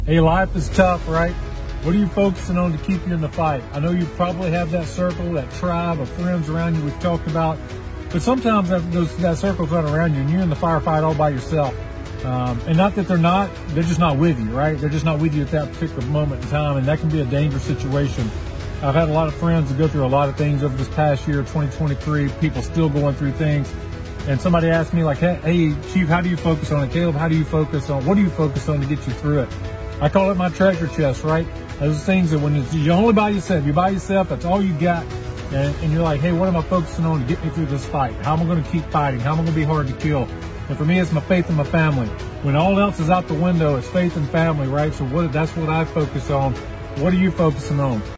Hey, life is tough, right? What are you focusing on to keep you in the fight? I know you probably have that circle, that tribe of friends around you we've talked about, but sometimes that circle's not around you and you're in the firefight all by yourself. And not that they're just not with you, right? They're just not with you at that particular moment in time, and that can be a dangerous situation. I've had a lot of friends that go through a lot of things over this past year, 2023, people still going through things. And somebody asked me like, hey, Chief, how do you focus on it? Caleb, what do you focus on to get you through it? I call it my treasure chest, right? Those things that when you're only by yourself, that's all you got. And you're like, hey, what am I focusing on to get me through this fight? How am I going to keep fighting? How am I going to be hard to kill? And for me, it's my faith and my family. When all else is out the window, it's faith and family, right? So that's what I focus on. What are you focusing on?